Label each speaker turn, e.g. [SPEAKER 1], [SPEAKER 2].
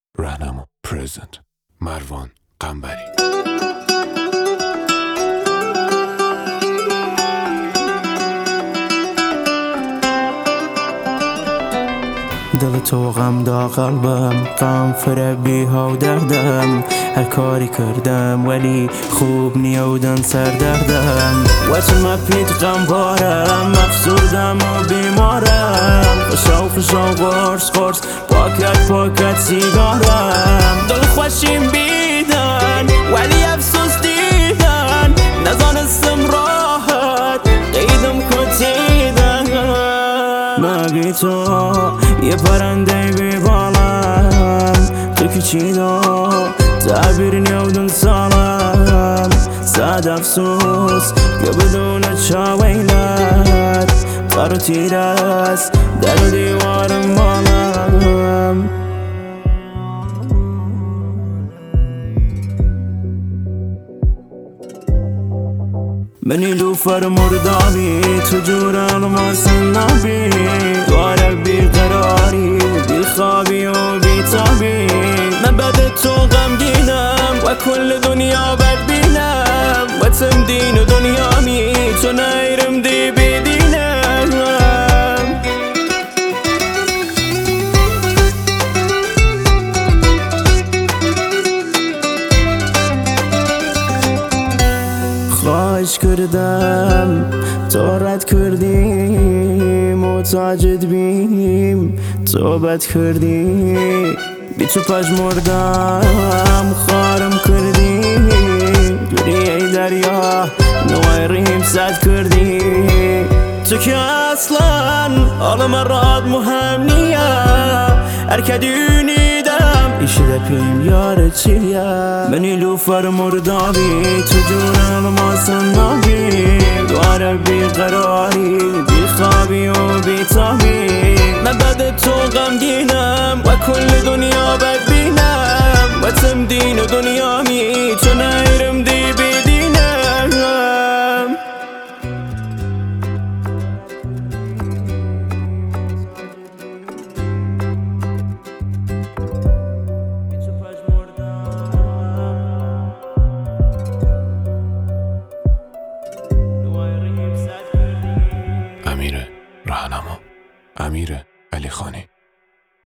[SPEAKER 1] راهنما پرزنت مروان قنبری.
[SPEAKER 2] دل تو غم دا قلبم، غم فربی ها و دردم. هر کاری کردم ولی خوب نیودن سر دردم. و چه مپید غم بارم، افسردم و بیمارم. خوشا قرص پاکت سیگارم. دل خوشیم بیدن ولی افسوس دیدن. نزانستم راحت قیدم کتیدن. مگی تو یه پرنده بی بالم، تو که چی دا تعبیر نیودن سالم. صد افسوس که بدون چاویلت قرار تیر است در دیوارم بالم. منی لوفر مردابی تو جور الماس نبی. دواره بیقراری بی خوابی و بی تابی. من بعد تو غمگینم و کل دنیا بد بینم. و تمدین و دنیامی تو نیرم دی بیدینم. خواهش کردم تو رد کردی، محتاجت بیم تو بد کردی. بی تو پژمردم خارم کردی. دوری ای دریا نوای ریم سد کردی. تو که اصلا حالم راد مهم نیا. هر که دونیدم ایشی دپیم یار چیه. منی لوفر مردابی تو جون الماس نبی. دواره بیقراری بی خوابی و